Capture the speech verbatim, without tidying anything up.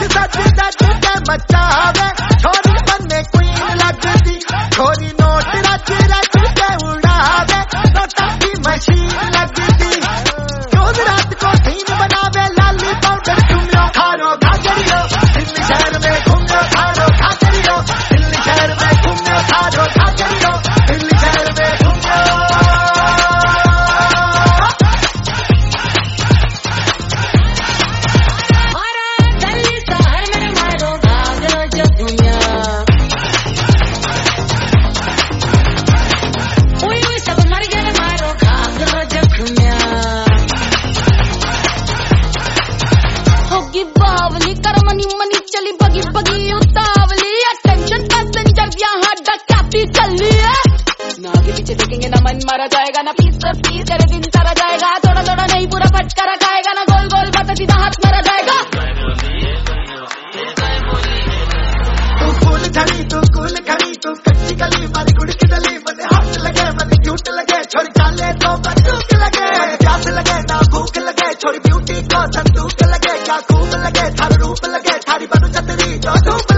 सच सच के मचावे छोरी बने क्वीन लगती छोरी नोट रच रच के उड़ावे नोटा की मशीन लगती रोज रात को सीन बनावे लाली पाउडर घूमो खारो घाघरियो दिल्ली शहर में घूमो खारो घाघरियो दिल्ली शहर में घूमो खारो घाघरियो दिल्ली शहर में बावली कर मनी मनी चली बगी बगी उतावली अटेंशन पैसेंजर यहाँ डकैती चली है ना आगे पीछे देखेंगे ना मन मारा जाएगा ना पीस पर पीस करे दिन सारा जाएगा थोड़ा थोड़ा नहीं पूरा फटकारा खाएगा ना गोल गोल बात सीधा हाथ मारा जाएगा तू फूल झड़ी तू कूल खड़ी तू कच्ची गली मारी गुड़ की दली मने हाथ लगे मने क्यूट लगे छोरी चाले तो बंदूक लगे प्यास लगे ना भूख लगे छोरी ब्यूटी को संदूक लगे क्या खूब लगे थारा रूप लगे थारी बनु छतरी जो धूप